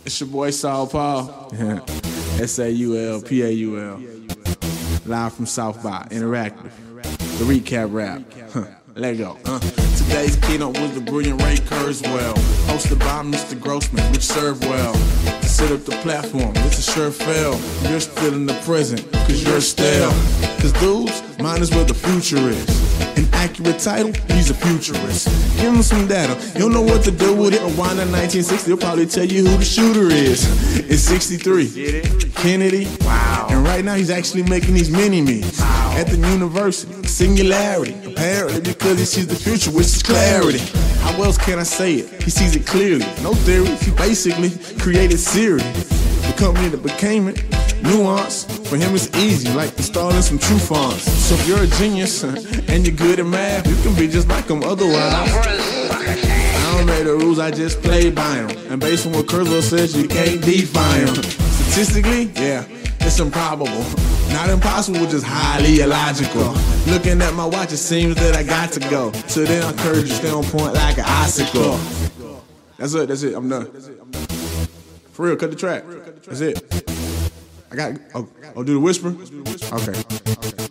It's your boy Saul Paul. S-A-U-L-P-A-U-L. Live from South by Interactive. The recap rap. Let go. Today's keynote was the brilliant Ray Kurzweil, hosted by Mr. Grossman, which served well. To set up the platform, it's a sure fail. You're still in the present, cause you're stale. Cause dudes, mine is where the future is. An accurate title, he's a futurist. Give him some data, he'll know what to do with it. Rewind to 1960, he'll probably tell you who the shooter is. It's 63, Kennedy. Wow. And right now he's actually making these mini-me's at the university. Singularity, apparently because he sees the future, which is clarity. How else can I say it? He sees it clearly. No theories, he basically created Siri, the company that became it. Nuance, for him it's easy, like installing some true fonts. So if you're a genius and you're good at math, you can be just like him otherwise. I don't make the rules, I just play by them. And based on what Kurzweil says, you can't defy him. Statistically, yeah, it's improbable. Not impossible, just highly illogical. Looking at my watch, it seems that I got to go. So then I encourage you to stay on point like an icicle. That's it, I'm done. For real, cut the track. That's it. I got, do the whisper? Okay.